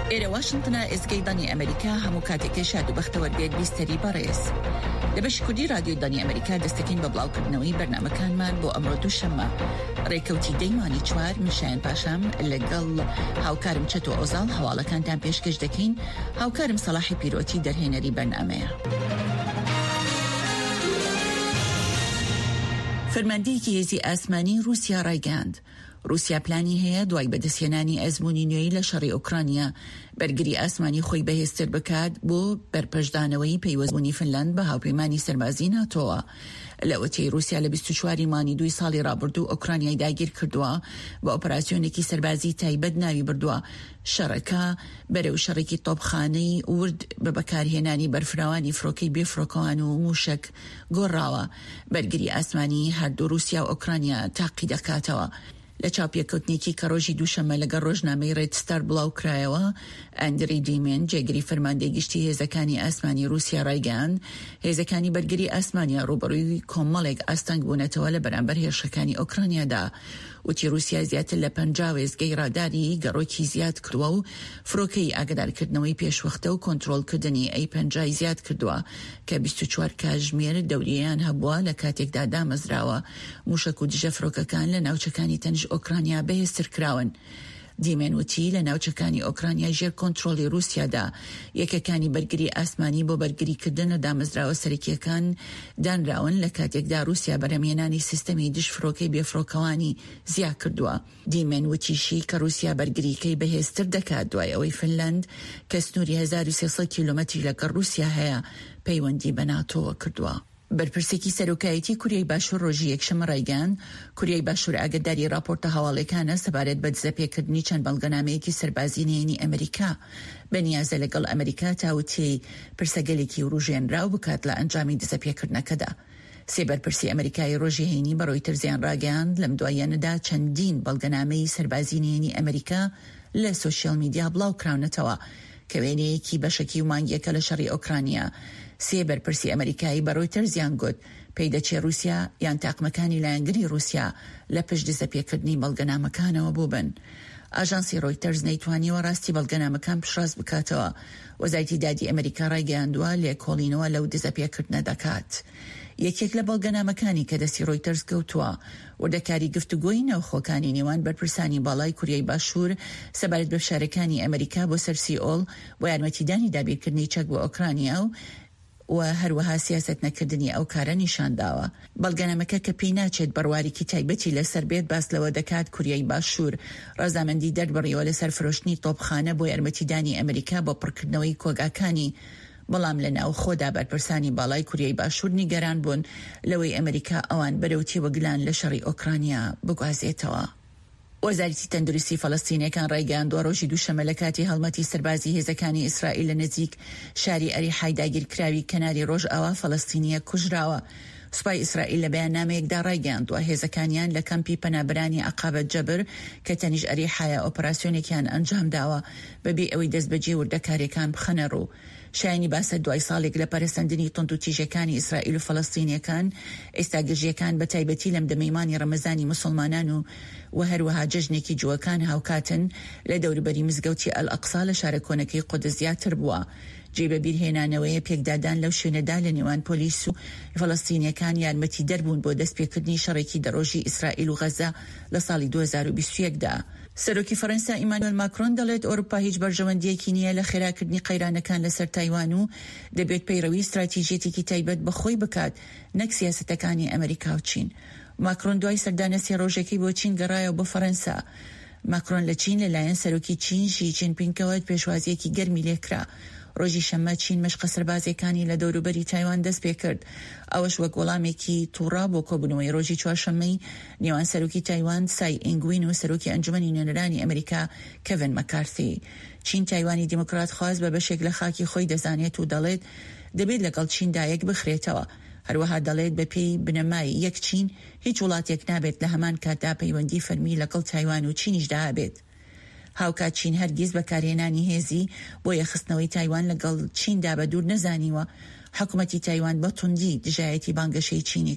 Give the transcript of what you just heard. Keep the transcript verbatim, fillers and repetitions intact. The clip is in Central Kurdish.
إلى واشنطن إزجي داني أمريكا همو كاتك شادو بختور بيت بيستري باريس لبش كودي راديو داني أمريكا دستكين ببلاو كردنوي برنامج كان مان بو أمرو دوشما ريكوتي ديماني چوار مشان باشام اللي قل هاوكارم چتو أوزال حوالا كان تام بيشكش دكين هاوكارم صلاحي بيروتي در هنري برنامج فرماندەیەکی هێزی ئاسمانی رووسیا ڕایگەاند رووسیا پلانی هەیە دوای بەدەستهێنانی ئەزموونی نوێی لە شەڕی ئوکرانیا بەرگری ئاسمانی خۆی بەهێزتر بکات بۆ بەرپەشدانەوەی پەیوەستبوونی فنلەند بە هاوپەیمانی سەربازی ناتۆوە. لە وەتەی رووسیا لە بیست و چوار مانگی دوای ساڵی ڕابردوو ئوکرانیای داگیر کردووە بە ئۆپەراسیۆنێکی سەربازی تایبەت ناوی بردووە. شەڕەکە بەرەو شەڕێکی تۆپخانەی ورد بە بەکارهێنانی بەرفراوانی فڕۆکەی بێفڕۆکەوان و موشک گۆڕاوە. بەرگری ئاسمانی هەردوو رووسیا و ئوکرانیا تاقی دەکاتەوە. لە چاپیەکەوتنێکی کە ڕۆژی دووشەمە لەگەڵ ڕۆژنامەی ڕێد ستار بڵاو کرایەوە ئەندری دیمێن جێگری فەرماندەی گشتی هێزەکانی ئاسمانی رووسیا ڕایگەاند هێزەکانی بەرگری ئاسمانیا ڕوبەڕووی کۆمەڵێک ئاستەنگ بوونەتەوە لە بەرامبەر هێرشەکانی ئوکرانیادا. وتی رووسیا زیاتر لە پەنجا وێستگەی ڕاداری گەڕۆکی زیاد کردووە و فڕۆکەی ئاگادارکردنەوەی پێشوەختە و کۆنتڕۆڵکردنی ئەی پەنجای زیاد کردووە کە بیست و چوار کاتژمێر دەوریەیان هەبووە لە کاتێکدا دامەزراوە. موشک و دژە فڕۆکەکان لە ناوچەکانی تەنژ ئوکرانیا بەهێزتر کراون. دیمێن وتی لە ناوچەکانی ئوکرانیا ژێر کۆنتڕۆڵی رووسیادا یەکەکانی بەرگری ئاسمانی بۆ بەرگریکردن لە دامەزراوە سەرەکیەکان دانراون لە کاتێکدا رووسیا بەرهەمهێنانی سیستەمی دژ فڕۆکەی بێفڕۆکەوانی زیاد کردووە. دیمێن وتیشی کە رووسیا بەرگریکەی بەهێزتر دەکات دوای ئەوەی فنلەند کە سنووری هەزار و سێسەد کیلۆمەتری لەگەڵ رووسیا هەیە پەیوەندی بە ناتۆ کردووە. بەرپرسێکی سەرۆکایەتی کوریای باشوور ڕۆژی یەکشەمە ڕایگەاند کوریای باشوور ئاگاداری راپۆرتە هەواڵەکانە سەبارەت بە دزەپێکردنی چەند بەڵگەنامەیەکی سەربازی نهێنی ئەمریکا بەنیازە لەگەڵ ئەمریکا تاوتی پرسەگەلێکی ڕوژێنراو بکات لە ئەنجامی دزەپێکردنەکەدا. سێ بەرپرسی ئەمریکای ڕۆژی هەینی بە ڕۆیتەر زیان ڕاگەاند لەم دواییانەدا چەندین بەڵگەنامەی سەربازی نهێنی ئەمریکا لە سۆشیال میدیا بڵاو کراونەتەوە کە وێنەیەکی بەشەکی و مانگیەکە لە شەڕی ئوکرانیا. سێ بەرپرسی ئەمریکایی بە ڕۆیتەر زیان گوت پێی دەچێ رووسیا یان تاقمەکانی لایەنگری رووسیا لە پشت دزەپێکردنی بەڵگەنامەکانەوە بووبن. ئاژانسی ڕۆیتەرز نەیتوانیوە ڕاستی بەڵگەنامەکان پشڕاست بکاتەوە. وەزارەتی دادی ئەمریکا ڕایگەیاندووە لێکۆڵینەوە لەو دزەپێکردنە دەکات. یەکێک لە بەڵگەنامەکانی کە دەستی ڕۆیتەرز کەوتووە وردەکاری گفتوگۆی ناوخۆکانی نێوان بەرپرسانی باڵای کوریای باشوور سەبارەت بە فشارەکانی ئەمریکا بۆ سەر سیئۆڵ بۆ یارمەتیدانی دابیرکردنی چەک بۆ ئوکرانیا و و هەروەها سیاست نەکردنی ئەو کارە نیشانداوە. بەڵگەنامەکە کە پێی ناچێت بڕواریکی تایبەتی لەسەر بێت باس لەوە دەکات کوریای باشوور ڕەزامەندی دەربڕیەوە لەسەر فرۆشتنی تۆپخانە بۆ یارمەتیدانی ئەمریکا بۆ پڕکردنەوەی کۆگاکانی. بەڵام لە ناو خۆدا بەرپرسانی باڵای کوریای باشوور نیگەران بوون لەوەی ئەمریکا ئەوان بەرەو تێوەگلان لە شەڕی ئوکرانیا بگوازێتەوە. وەزارەتی تەندروستی فەڵەستینیەکان ڕایگەاندووە ڕۆژی دووشەمە لە کاتی هەڵمەتی سەربازی هێزەکانی ئیسرائیل لە نزیک شاری ئەریحای داگیرکراوی کەناری ڕۆژئاوا فەڵەستینیە کوژراوە. سوپای ئیسرائیل لە بەیاننامەیەکدا ڕایگەاندووە هێزەکانیان لە کەمپی پەنابرانی عەقابەت جەبر کە تەنیژ ئەریحایە ئۆپەراسیۆنێکیان ئەنجام داوە بەبێ ئەوەی دەست بەجێ وردەکاریەکان بخەنە ڕوو. شایانی باسە دوای ساڵێک لە پەرەسەندنی تند و تیژەکانی ئیسرائیل و فەڵەستینیەکان ئێستا گژیەکان بە تایبەتی لەم دەمەیمانی ڕەمەزانی موسڵمانان و و هەروەها جەژنێکی جووەکان هاوکاتن لە دەوروبەری مزگەوتی ئەل-ئەقسا لە شارە کۆنەکەی قودس زیاتر بووە. جێبە بیرهێنانەوەیە پێکدادان لەو شوێنەدا لە نێوان پۆلیس و فەڵەستینیەکان یارمەتی دەربوون بۆ دەستپێکردنی شەڕێکی دەڕۆژی ئیسرائیل و غەزە لە ساڵی دوو هەزار و بیست و یەکدا. سەرۆکی فەڕەنسا ئیمانوئێل ماکرۆن دەڵێت ئەوروپا هیچ بەرژەوەندیەکی نییە لە خێراکردنی قەیرانەکان لەسەر تایوان و دەبێت پەیڕەوی استراتیژیەتێکی تایبەت بەخۆی بکات نەک سیاسەتەکانی ئەمریکا و چین. ماکرۆن دوای سەردانە سێ ڕۆژەکەی بۆ چین گەڕایەوە بۆ فەڕەنسا. ماکرۆن لە چین لەلایەن سەرۆکی چین شی جینپینگەوە پێشوازیەکی گەرمی لێکرا. ڕۆژی شەممە چین مەشقە سەربازەکانی لە دەوروبەری تایوان دەست پێ کرد. ئەوەش وەک وەڵامێکی تووڕا بۆ کۆبوونەوەی ڕۆژی چوارشەممەی نێوان سەرۆکی تایوان سای ئینگوین و سەرۆکی ئەنجومەنی نوێنەرانی ئەمریکا کەڤن مەکارتی. چین تایوانی دیموکرات خواست بە بەشێک لە خاکی خۆی دەزانێت و دەڵێت دەبێت لەگەڵ چیندا یەک بخرێتەوە. هەروەها دەڵێت بە پێی بنەمای یەک چین هیچ وڵاتێک نابێت لە هەمان کاتدا پەیوەندی فەرمی لەگەڵ تایوان و چینیشدا هەبێت. هاوکات چین هەرگیز بەکارهێنانی هێزی بۆ یەخستنەوەی تایوان لەگەڵ چیندا بە دوور نەزانیوە. حکوومەتی تایوان بە توندی دژایەتی بانگەشەی چینی